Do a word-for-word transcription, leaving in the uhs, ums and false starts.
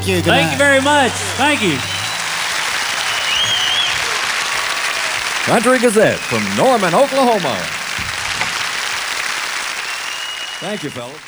you. Good Thank night. you very much. Thank you. Country Gazette from Norman, Oklahoma. Thank you, fellas.